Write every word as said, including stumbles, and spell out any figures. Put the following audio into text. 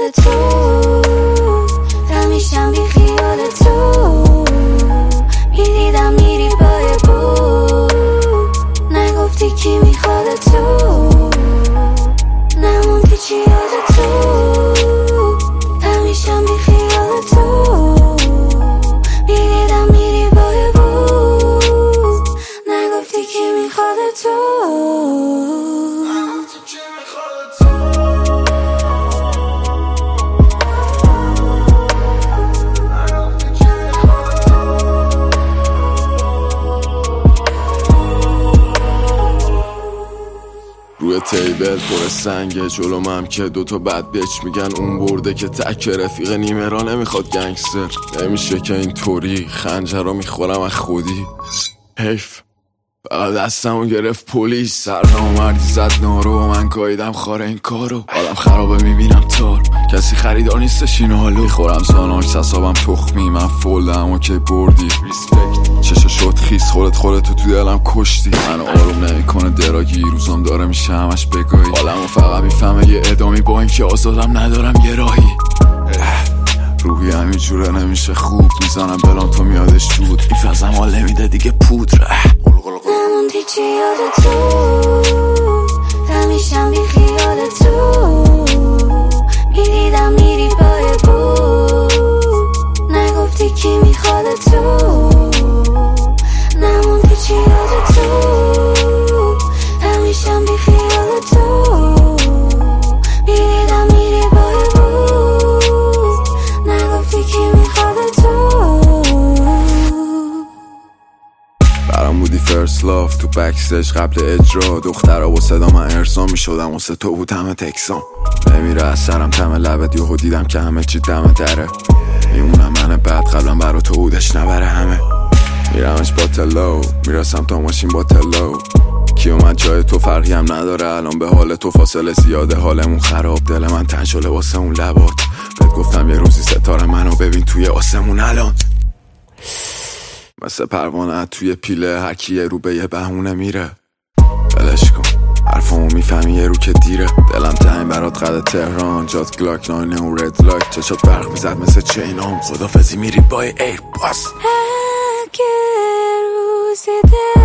یاد تو همیشم بی خیال تو میدیدم میری با بود نگفتی کی میخواد تو نموندی چی یاد تو همیشم بی خیال تو میدیدم میری با بود نگفتی کی میخواد تو روی تیبل پر سنگه جلوم هم که دوتا بد بیچ میگن اون برده که تک رفیق نیمه را نمیخواد گنگستر نمیشه که اینطوری خنجر رو میخورم از خودی حیف فقط دستمو گرفت پلیس سر نامردی زد نارو و من کاییدم خاره این کارو حالم خرابه میبینم تار کسی خریدار نیستش این حالو میخورم ساناکس حسابم تخمی من فولدم و که بردی چشا شد خیس خودت خودتو تو دلم کشتی منو آروم نمیکنه دراگی روزم داره میشه همش بگاهی حالمو فقط میفهمه یه ادامی با اینکه آزادم ندارم یه راهی روحی همینجوره نمیشه خوب میزنم بلان تو میادش دود میفزم حال نمیده دیگه پودره نموندی چی یاد تو همیشم بی خیال تو میدیدم میری با بود نگفتی کی میخواد تو نموندی چی یاد تو همیشم بی خیال تو میدیدم میری با بود نگفتی کی میخواد تو برام بودی فرست لاف تو بکستیج قبل اجرا دخترها با صدا من ارسام میشدم واسه تو بود همه تکسام نمیره از سرم تم لبت یهو دیدم که همه چی دم دره میمونم من بعد قبلا برا تو بودش نبره همه میرمش با تلو میرسم تا ماشین با تلو کی اومد جای تو فرقی هم نداره الان به حال تو فاصله زیاده حالمون خراب دل من تنگ شده واسه اون لبات بهت گفتم یه روزی ستاره منو ببین توی آسمون الان مثل پروانه توی پیله هرکی یه رو به یه بهونه میره بلش کن حرفمو میفهمی یه رو که دیره دلم تنگ برات قد تهران جات گلاک ناینه و رد لاک چشات برق میزد مثل چینام خدافزی میری با ایر باس اگه روز